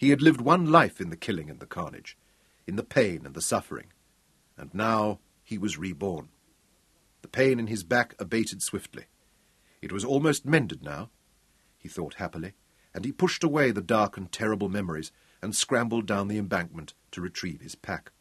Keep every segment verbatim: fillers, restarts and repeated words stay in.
He had lived one life in the killing and the carnage, in the pain and the suffering, and now he was reborn. The pain in his back abated swiftly. It was almost mended now, he thought happily, and he pushed away the dark and terrible memories and scrambled down the embankment to retrieve his pack.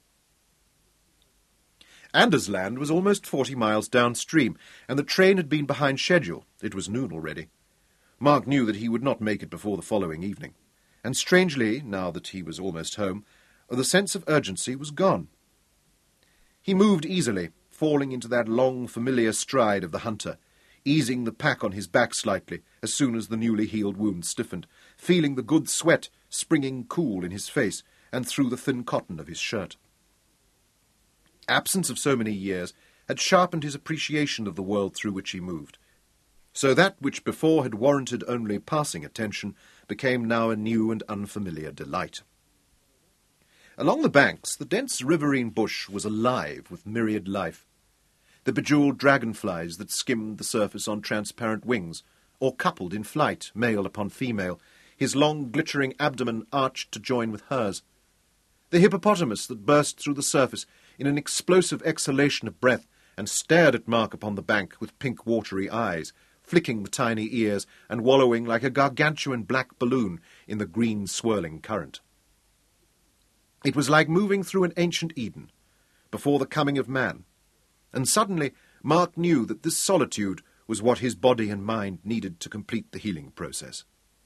Andersland was almost forty miles downstream, and the train had been behind schedule. It was noon already. Mark knew that he would not make it before the following evening, and strangely, now that he was almost home, the sense of urgency was gone. He moved easily, falling into that long, familiar stride of the hunter, easing the pack on his back slightly as soon as the newly healed wound stiffened, feeling the good sweat springing cool in his face and through the thin cotton of his shirt. Absence of so many years had sharpened his appreciation of the world through which he moved, so that which before had warranted only passing attention became now a new and unfamiliar delight. Along the banks, the dense riverine bush was alive with myriad life. The bejewelled dragonflies that skimmed the surface on transparent wings, or coupled in flight, male upon female, his long glittering abdomen arched to join with hers. The hippopotamus that burst through the surface in an explosive exhalation of breath and stared at Mark upon the bank with pink watery eyes, flicking the tiny ears and wallowing like a gargantuan black balloon in the green swirling current. It was like moving through an ancient Eden, before the coming of man, and suddenly Mark knew that this solitude was what his body and mind needed to complete the healing process.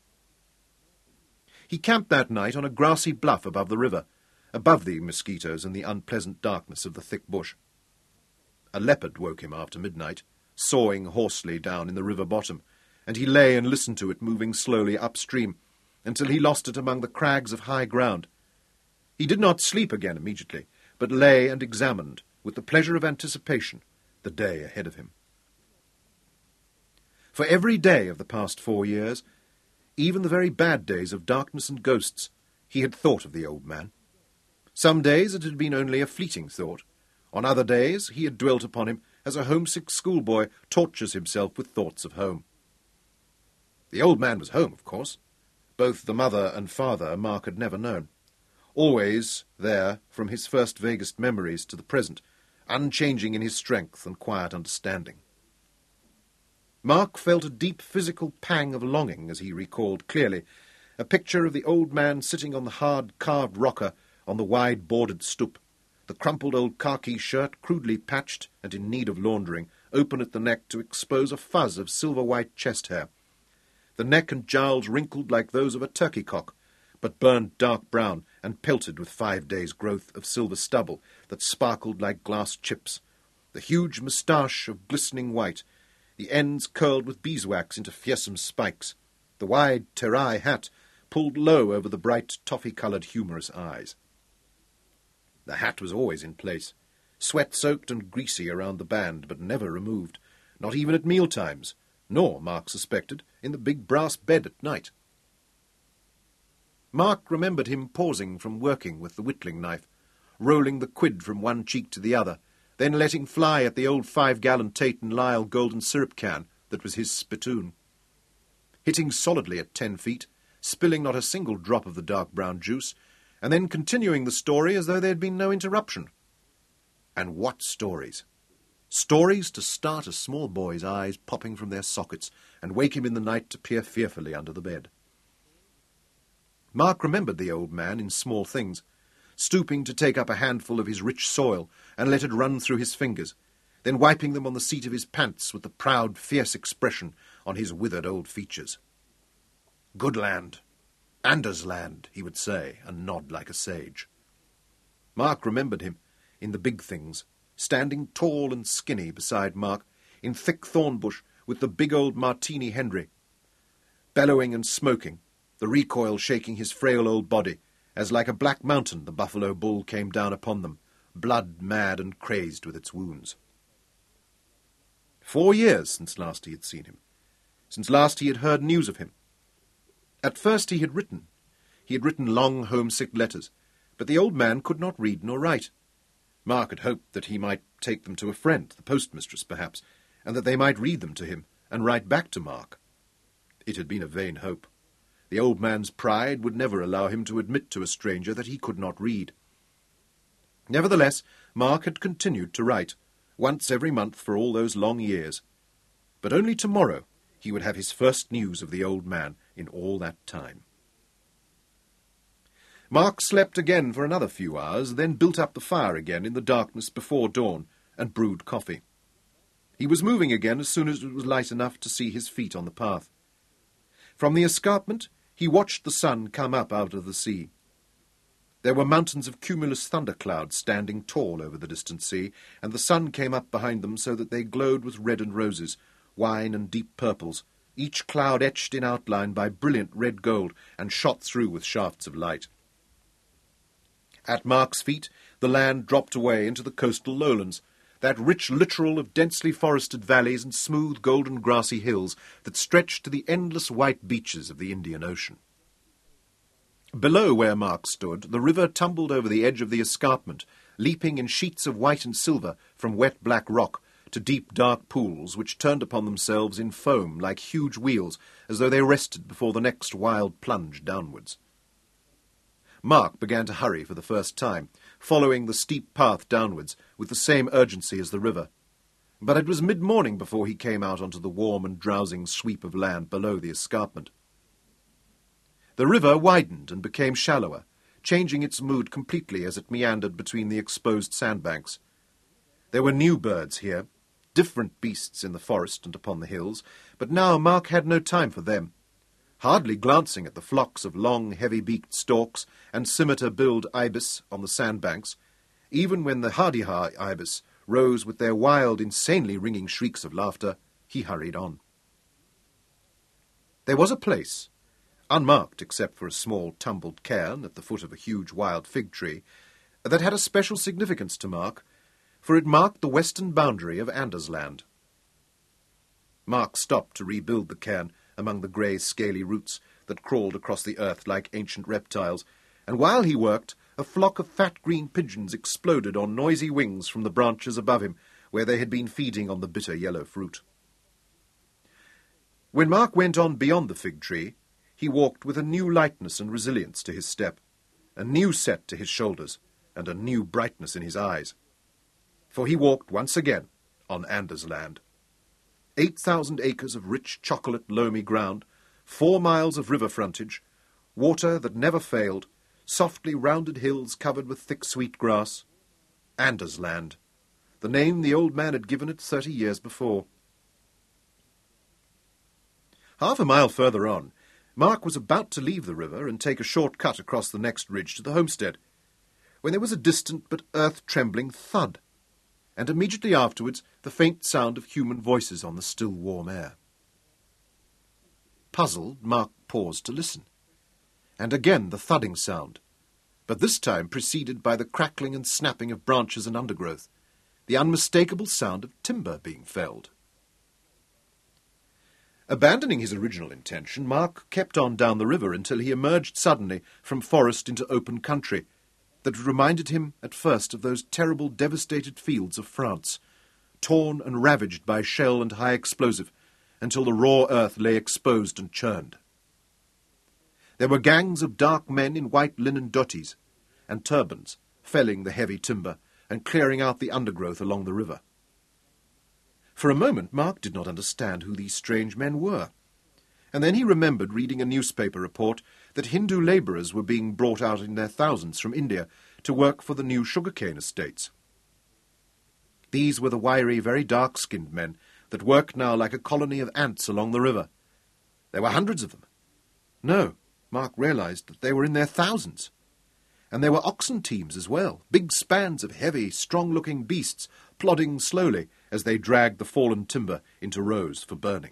He camped that night on a grassy bluff above the river, above the mosquitoes and the unpleasant darkness of the thick bush. A leopard woke him after midnight, sawing hoarsely down in the river bottom, and he lay and listened to it moving slowly upstream until he lost it among the crags of high ground. He did not sleep again immediately, but lay and examined, with the pleasure of anticipation, the day ahead of him. For every day of the past four years, even the very bad days of darkness and ghosts, he had thought of the old man. Some days it had been only a fleeting thought. On other days he had dwelt upon him as a homesick schoolboy tortures himself with thoughts of home. The old man was home, of course. Both the mother and father Mark had never known. Always there, from his first vaguest memories to the present, unchanging in his strength and quiet understanding. Mark felt a deep physical pang of longing as he recalled clearly a picture of the old man sitting on the hard carved rocker on the wide bordered stoop, the crumpled old khaki shirt crudely patched and in need of laundering, open at the neck to expose a fuzz of silver-white chest hair, the neck and jowls wrinkled like those of a turkey cock, but burned dark brown and pelted with five days' growth of silver stubble that sparkled like glass chips, the huge moustache of glistening white, the ends curled with beeswax into fearsome spikes, the wide terai hat pulled low over the bright toffee-coloured humorous eyes. The hat was always in place, sweat-soaked and greasy around the band, but never removed, not even at meal-times, nor, Mark suspected, in the big brass bed at night. Mark remembered him pausing from working with the whittling knife, rolling the quid from one cheek to the other, then letting fly at the old five-gallon Tate and Lyle golden syrup can that was his spittoon. Hitting solidly at ten feet, spilling not a single drop of the dark brown juice, and then continuing the story as though there had been no interruption. And what stories! Stories to start a small boy's eyes popping from their sockets and wake him in the night to peer fearfully under the bed. Mark remembered the old man in small things, stooping to take up a handful of his rich soil and let it run through his fingers, then wiping them on the seat of his pants with the proud, fierce expression on his withered old features. "Good land. Andersland," he would say, and nod like a sage. Mark remembered him, in the big things, standing tall and skinny beside Mark, in thick thornbush with the big old Martini Henry, bellowing and smoking, the recoil shaking his frail old body, as like a black mountain the buffalo bull came down upon them, blood-mad and crazed with its wounds. Four years since last he had seen him, since last he had heard news of him. At first he had written. He had written long homesick letters, but the old man could not read nor write. Mark had hoped that he might take them to a friend, the postmistress perhaps, and that they might read them to him and write back to Mark. It had been a vain hope. The old man's pride would never allow him to admit to a stranger that he could not read. Nevertheless, Mark had continued to write, once every month for all those long years. But only tomorrow he would have his first news of the old man in all that time. Mark slept again for another few hours, then built up the fire again in the darkness before dawn, and brewed coffee. He was moving again as soon as it was light enough to see his feet on the path. From the escarpment he watched the sun come up out of the sea. There were mountains of cumulus thunderclouds standing tall over the distant sea, and the sun came up behind them so that they glowed with red and roses, wine and deep purples, each cloud etched in outline by brilliant red gold and shot through with shafts of light. At Mark's feet the land dropped away into the coastal lowlands, that rich littoral of densely forested valleys and smooth golden grassy hills that stretched to the endless white beaches of the Indian Ocean. Below where Mark stood, the river tumbled over the edge of the escarpment, leaping in sheets of white and silver from wet black rock to deep dark pools which turned upon themselves in foam like huge wheels, as though they rested before the next wild plunge downwards. Mark began to hurry for the first time, following the steep path downwards with the same urgency as the river. But it was mid-morning before he came out onto the warm and drowsing sweep of land below the escarpment. The river widened and became shallower, changing its mood completely as it meandered between the exposed sandbanks. There were new birds here, different beasts in the forest and upon the hills, but now Mark had no time for them. Hardly glancing at the flocks of long, heavy-beaked storks and scimitar-billed ibis on the sandbanks, even when the hardy-har ibis rose with their wild, insanely ringing shrieks of laughter, he hurried on. There was a place, unmarked except for a small tumbled cairn at the foot of a huge wild fig tree, that had a special significance to Mark, for it marked the western boundary of Andersland. Mark stopped to rebuild the cairn among the grey, scaly roots that crawled across the earth like ancient reptiles, and while he worked, a flock of fat green pigeons exploded on noisy wings from the branches above him, where they had been feeding on the bitter yellow fruit. When Mark went on beyond the fig tree, he walked with a new lightness and resilience to his step, a new set to his shoulders, and a new brightness in his eyes. For he walked once again on Andersland. Eight thousand acres of rich chocolate loamy ground, four miles of river frontage, water that never failed, softly rounded hills covered with thick sweet grass. Andersland, the name the old man had given it thirty years before. Half a mile further on, Mark was about to leave the river and take a short cut across the next ridge to the homestead, when there was a distant but earth-trembling thud, and immediately afterwards the faint sound of human voices on the still warm air. Puzzled, Mark paused to listen, and again the thudding sound, but this time preceded by the crackling and snapping of branches and undergrowth, the unmistakable sound of timber being felled. Abandoning his original intention, Mark kept on down the river until he emerged suddenly from forest into open country, that reminded him at first of those terrible devastated fields of France, torn and ravaged by shell and high explosive, until the raw earth lay exposed and churned. There were gangs of dark men in white linen dhotis and turbans, felling the heavy timber and clearing out the undergrowth along the river. For a moment Mark did not understand who these strange men were, and then he remembered reading a newspaper report that Hindu labourers were being brought out in their thousands from India to work for the new sugarcane estates. These were the wiry, very dark-skinned men that worked now like a colony of ants along the river. There were hundreds of them. No, Mark realised that they were in their thousands. And there were oxen teams as well, big spans of heavy, strong-looking beasts plodding slowly as they dragged the fallen timber into rows for burning.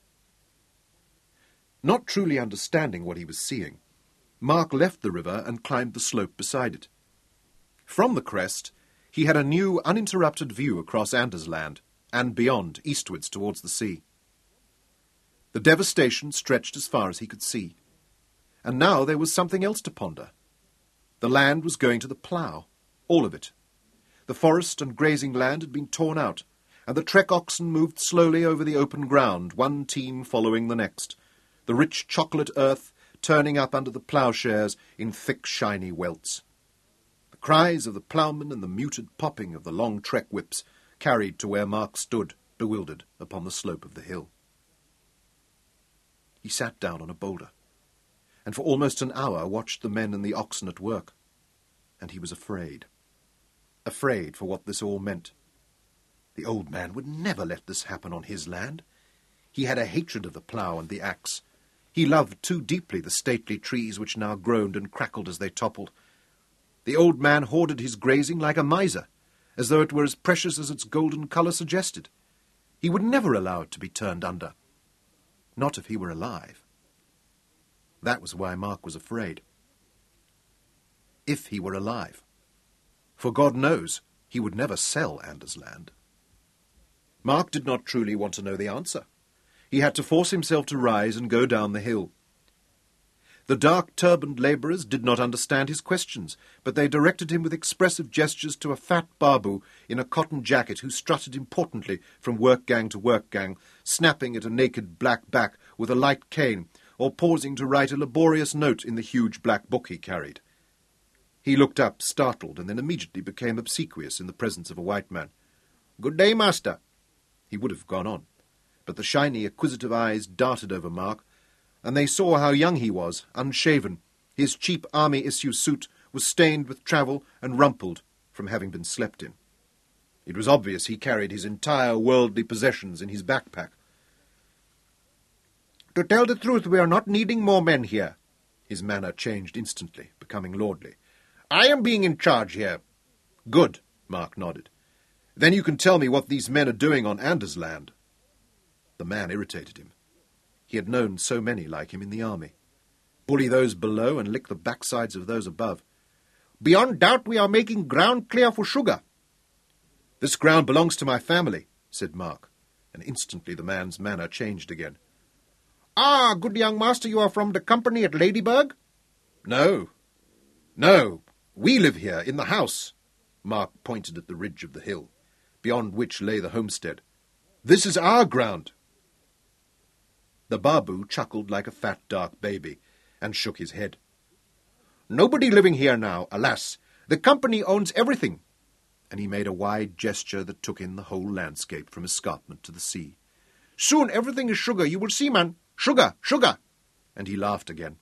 Not truly understanding what he was seeing, Mark left the river and climbed the slope beside it. From the crest, he had a new, uninterrupted view across Andersland, and beyond, eastwards towards the sea. The devastation stretched as far as he could see. And now there was something else to ponder. The land was going to the plough, all of it. The forest and grazing land had been torn out, and the trek oxen moved slowly over the open ground, one team following the next, the rich chocolate earth turning up under the ploughshares in thick, shiny welts. The cries of the ploughmen and the muted popping of the long trek whips carried to where Mark stood, bewildered, upon the slope of the hill. He sat down on a boulder, and for almost an hour watched the men and the oxen at work, and he was afraid. Afraid for what this all meant. The old man would never let this happen on his land. He had a hatred of the plough and the axe. He loved too deeply the stately trees which now groaned and crackled as they toppled. The old man hoarded his grazing like a miser, as though it were as precious as its golden colour suggested. He would never allow it to be turned under. Not if he were alive. That was why Mark was afraid. If he were alive. For God knows he would never sell Anders Land. Mark did not truly want to know the answer. He had to force himself to rise and go down the hill. The dark-turbaned labourers did not understand his questions, but they directed him with expressive gestures to a fat Babu in a cotton jacket who strutted importantly from work-gang to work-gang, snapping at a naked black back with a light cane, or pausing to write a laborious note in the huge black book he carried. He looked up, startled, and then immediately became obsequious in the presence of a white man. "Good day, master." He would have gone on, but the shiny, acquisitive eyes darted over Mark, and they saw how young he was, unshaven. His cheap army-issue suit was stained with travel and rumpled from having been slept in. It was obvious he carried his entire worldly possessions in his backpack. "To tell the truth, we are not needing more men here." His manner changed instantly, becoming lordly. "I am being in charge here." "Good," Mark nodded. "Then you can tell me what these men are doing on Anders Land." The man irritated him. He had known so many like him in the army. Bully those below and lick the backsides of those above. "Beyond doubt we are making ground clear for sugar." "This ground belongs to my family," said Mark, and instantly the man's manner changed again. "Ah, good young master, you are from the company at Ladybird?" "No. No, we live here, in the house." Mark pointed at the ridge of the hill, beyond which lay the homestead. "This is our ground." The Babu chuckled like a fat, dark baby, and shook his head. "Nobody living here now, alas. The company owns everything." And he made a wide gesture that took in the whole landscape from escarpment to the sea. "Soon everything is sugar, you will see, man. Sugar, sugar." And he laughed again.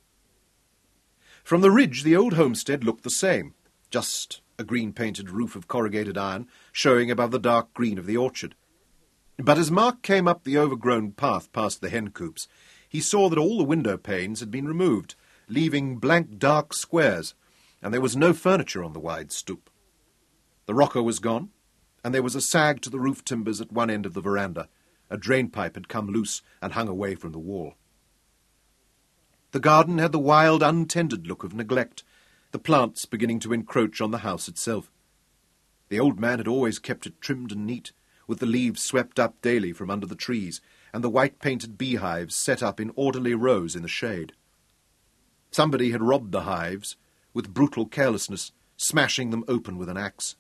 From the ridge the old homestead looked the same, just a green-painted roof of corrugated iron showing above the dark green of the orchard. But as Mark came up the overgrown path past the hen coops, he saw that all the window panes had been removed, leaving blank dark squares, and there was no furniture on the wide stoop. The rocker was gone, and there was a sag to the roof timbers at one end of the veranda. A drain-pipe had come loose and hung away from the wall. The garden had the wild, untended look of neglect, the plants beginning to encroach on the house itself. The old man had always kept it trimmed and neat, with the leaves swept up daily from under the trees, and the white-painted beehives set up in orderly rows in the shade. Somebody had robbed the hives, with brutal carelessness, smashing them open with an axe.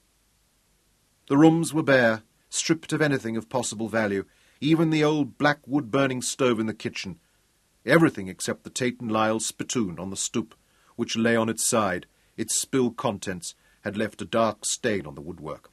The rooms were bare, stripped of anything of possible value, even the old black wood-burning stove in the kitchen, everything except the Tate and Lyle spittoon on the stoop, which lay on its side. Its spilled contents had left a dark stain on the woodwork.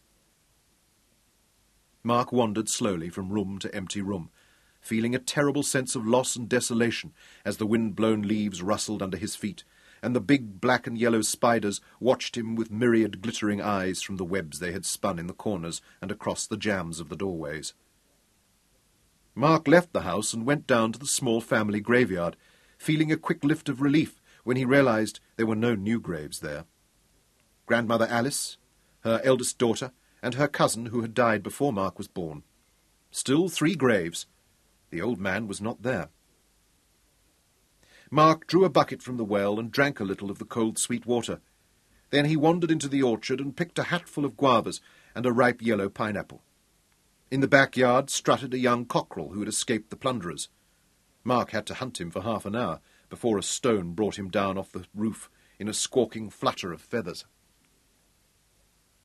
Mark wandered slowly from room to empty room, feeling a terrible sense of loss and desolation as the wind-blown leaves rustled under his feet, and the big black and yellow spiders watched him with myriad glittering eyes from the webs they had spun in the corners and across the jambs of the doorways. Mark left the house and went down to the small family graveyard, feeling a quick lift of relief when he realized there were no new graves there. Grandmother Alice, her eldest daughter, and her cousin who had died before Mark was born. Still three graves. The old man was not there. Mark drew a bucket from the well and drank a little of the cold sweet water. Then he wandered into the orchard and picked a hatful of guavas and a ripe yellow pineapple. In the backyard strutted a young cockerel who had escaped the plunderers. Mark had to hunt him for half an hour before a stone brought him down off the roof in a squawking flutter of feathers.